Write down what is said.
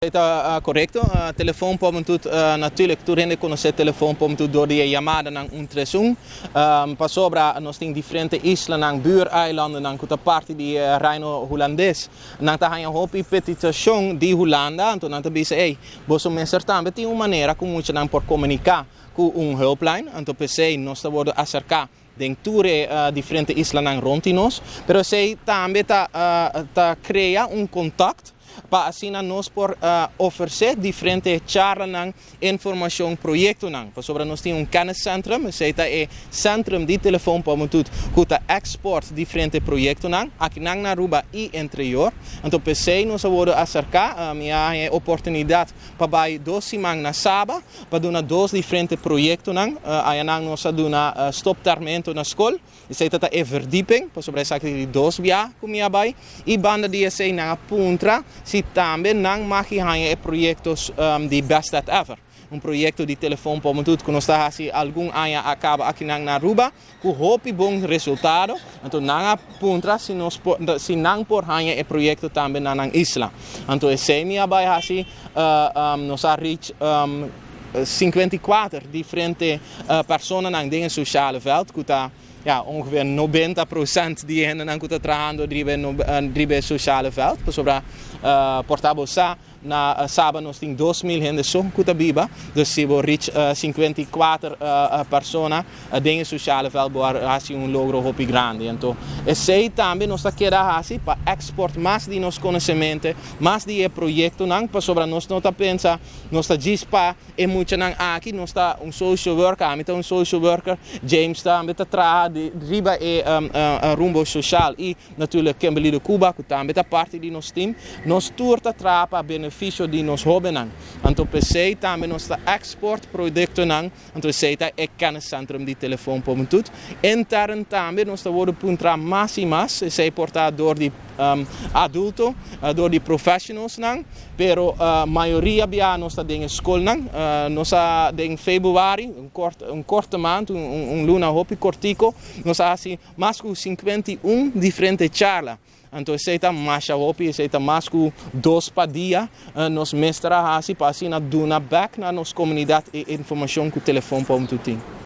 Está correcto. Telefoon pomontut natuurlijk tu rende conocer telefoon pomontut door die chamada nang un pa sobra nós tem diferente isla nang buureilanden nang kuta parte di reino holandês. Nang ta hanya hopi petitation di Holanda, então nang ta bisa boso mensertan beti uma maneira como muita nang por comunicar com hulplijn, então pensei nós ta worden acercar denture diferente isla nang rontinos, pero sei também ta crea contato para assim nós por oferecer diferentes charlas nang informação projeto nang. Para sobre nós tem kenniscentrum, seita centrum de telefoon para muito kuta export diferente projeto nang. Aqui nang na Aruba e interior. Então pensei nós vamos acercar minha oportunidade para vai 2 semanas na Saba para dar 2 diferentes projetos nang. Aí nang nós duna stoptarmento na escola. Seita verdieping, para sobre essa que 2 via com minha bai e banda dia sei na puntra si também não maquihanha projetos de best that ever. Projeto de telefoon pomontut que nós está assim algum ano acaba aqui na Aruba com hope bom resultado. Então não aponta se não por hanha projeto também na isla. Então esse minha vai assim nós a reach 54 diferentes pessoas na dingen sociale veld que tá ongeveer 90% die hen dan kunnen trabajando dribe sociale veld. Sobre portable sa na Saba nós tem 2.000 gente só que biba, dus se vou reach 54 personas dingen sociale veld boar assim logro hopi grande. Então esse também nós está querendo assim para export mais de nos conhecimento, mais de projeto nang para sobre nós não tá pensa nós está dispa e muito nang aqui nós está social worker, então social worker James está met tra de riba rumbo social e natuurlijk Kimberly de Cuba que também tá parte de nos team nós turta trapa benefício de nos hobenang. Então pensei também nós está export produto nang, então sei tá kenniscentrum de telefoon pomontut. Intern também nós está worden puntra mais e mais, sei portar door de adulto, door de professionals nang, pero maioria bia nós está ding school nang, nós está ding februari, korte maand, luna hopi cortico, nós assim mais com 51 diferentes charla. Então, sei tá mais hopi, sei tá mais com 2 pa dia, nos mestra assim para assim na duna back na nossa comunidade e informação com o telefone pomontut.